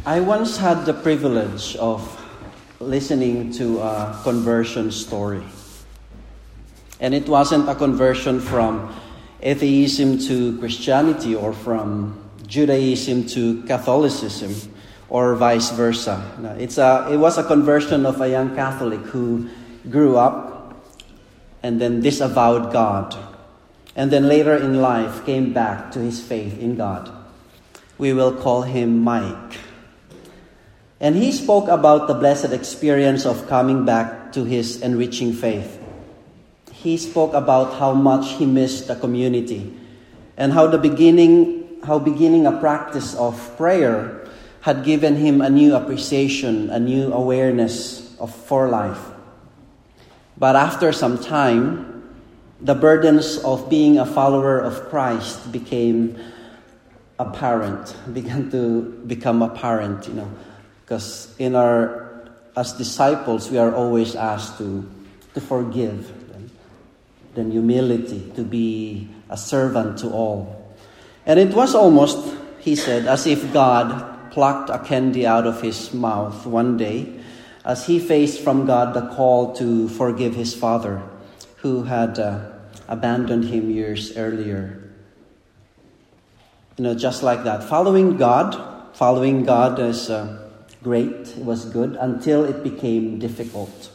I once had the privilege of listening to a conversion story. And it wasn't a conversion from atheism to Christianity or from Judaism to Catholicism or vice versa. No, it was a conversion of a young Catholic who grew up and then disavowed God. And then later in life came back to his faith in God. We will call him Mike. And he spoke about the blessed experience of coming back to his enriching faith. He spoke about how much he missed the community and how beginning a practice of prayer had given him a new appreciation, a new awareness for life. But after some time, the burdens of being a follower of Christ began to become apparent, because as disciples, we are always asked to forgive, then humility, to be a servant to all. And it was almost, he said, as if God plucked a candy out of his mouth one day as he faced from God the call to forgive his father who had abandoned him years earlier. Just like that. Following God is great, it was good, until it became difficult.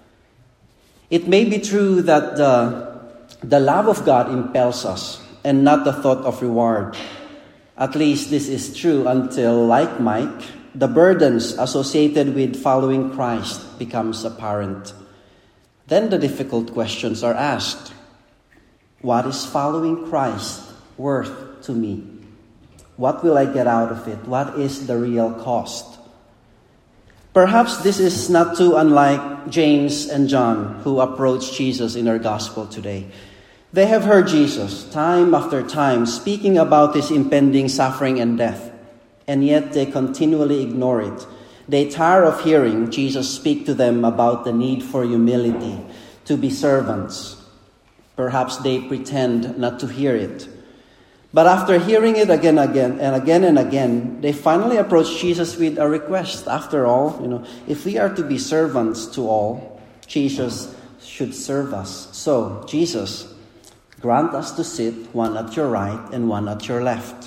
It may be true that the love of God impels us and not the thought of reward. At least this is true until, like Mike, the burdens associated with following Christ becomes apparent. Then the difficult questions are asked. What is following Christ worth to me? What will I get out of it? What is the real cost? Perhaps this is not too unlike James and John, who approached Jesus in our gospel today. They have heard Jesus time after time speaking about his impending suffering and death, and yet they continually ignore it. They tire of hearing Jesus speak to them about the need for humility, to be servants. Perhaps they pretend not to hear it. But after hearing it again and again, they finally approach Jesus with a request. After all, if we are to be servants to all, Jesus should serve us. So, Jesus, grant us to sit one at your right and one at your left.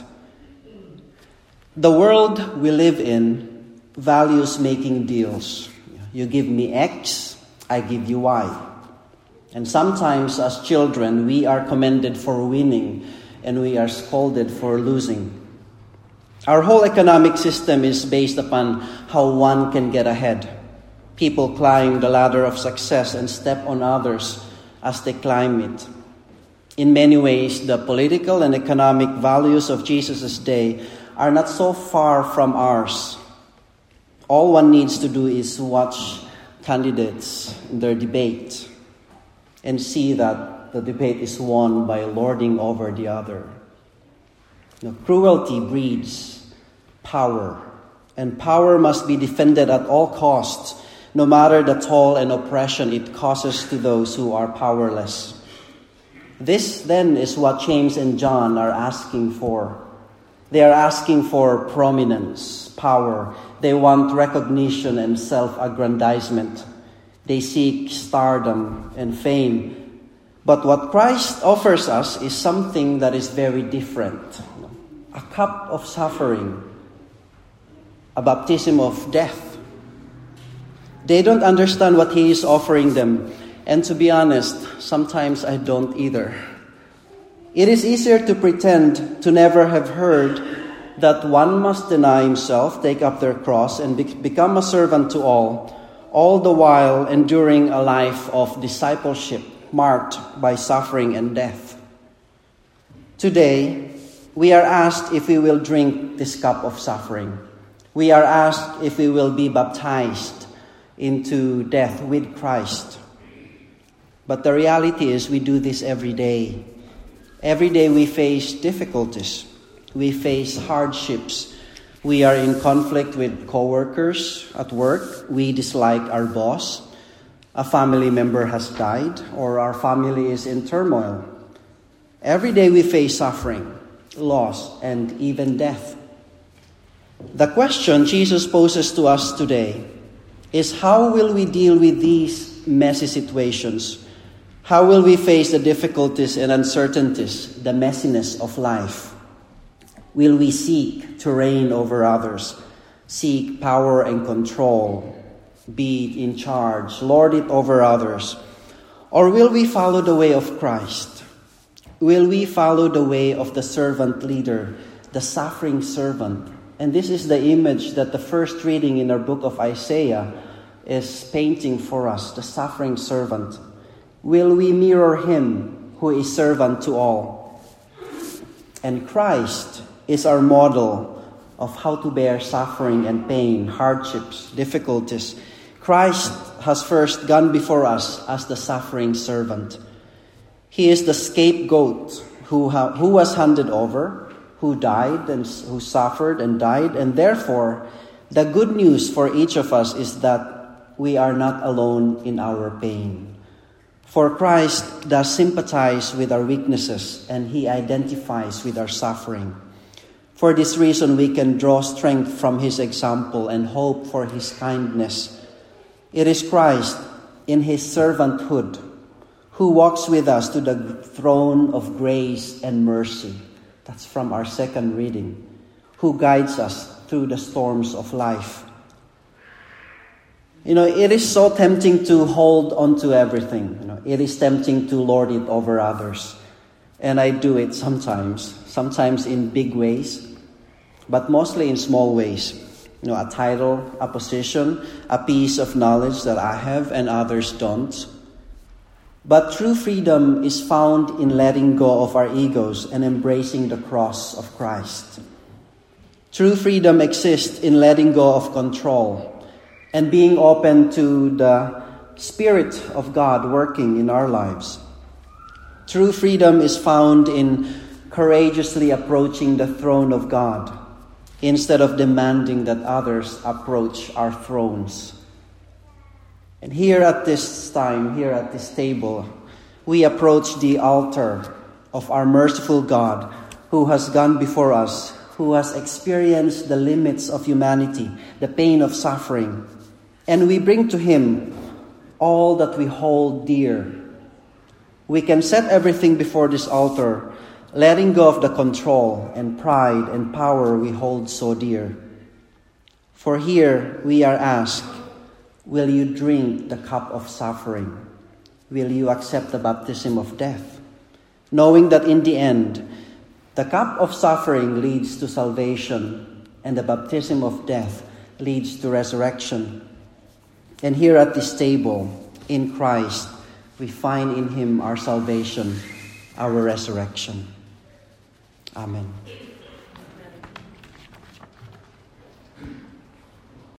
The world we live in values making deals. You give me X, I give you Y. And sometimes as children, we are commended for winning and we are scolded for losing. Our whole economic system is based upon how one can get ahead. People climb the ladder of success and step on others as they climb it. In many ways, the political and economic values of Jesus' day are not so far from ours. All one needs to do is watch candidates in their debate and see that the debate is won by lording over the other. Cruelty breeds power, and power must be defended at all costs, no matter the toll and oppression it causes to those who are powerless. This, then, is what James and John are asking for. They are asking for prominence, power. They want recognition and self-aggrandizement. They seek stardom and fame. But what Christ offers us is something that is very different. A cup of suffering, a baptism of death. They don't understand what he is offering them. And to be honest, sometimes I don't either. It is easier to pretend to never have heard that one must deny himself, take up their cross, and become a servant to all the while enduring a life of discipleship marked by suffering and death. Today, we are asked if we will drink this cup of suffering. We are asked if we will be baptized into death with Christ. But the reality is we do this every day. Every day we face difficulties. We face hardships. We are in conflict with coworkers at work. We dislike our boss. A family member has died, or our family is in turmoil. Every day we face suffering, loss, and even death. The question Jesus poses to us today is, how will we deal with these messy situations? How will we face the difficulties and uncertainties, the messiness of life? Will we seek to reign over others, seek power and control, be in charge, lord it over others? Or will we follow the way of Christ? Will we follow the way of the servant leader, the suffering servant? And this is the image that the first reading in our book of Isaiah is painting for us, the suffering servant. Will we mirror him who is servant to all? And Christ is our model of how to bear suffering and pain, hardships, difficulties. Christ has first gone before us as the suffering servant. He is the scapegoat who was handed over, who died and who suffered and died. And therefore, the good news for each of us is that we are not alone in our pain. For Christ does sympathize with our weaknesses, and he identifies with our suffering. For this reason, we can draw strength from his example and hope for his kindness. It is Christ, in his servanthood, who walks with us to the throne of grace and mercy. That's from our second reading. Who guides us through the storms of life. It is so tempting to hold on to everything. It is tempting to lord it over others. And I do it sometimes in big ways, but mostly in small ways. A title, a position, a piece of knowledge that I have and others don't. But true freedom is found in letting go of our egos and embracing the cross of Christ. True freedom exists in letting go of control and being open to the Spirit of God working in our lives. True freedom is found in courageously approaching the throne of God instead of demanding that others approach our thrones. And here at this time, here at this table, we approach the altar of our merciful God who has gone before us, who has experienced the limits of humanity, the pain of suffering. And we bring to him all that we hold dear. We can set everything before this altar, letting go of the control and pride and power we hold so dear. For here we are asked, will you drink the cup of suffering? Will you accept the baptism of death? Knowing that in the end, the cup of suffering leads to salvation and the baptism of death leads to resurrection. And here at this table, in Christ, we find in him our salvation, our resurrection. Amen.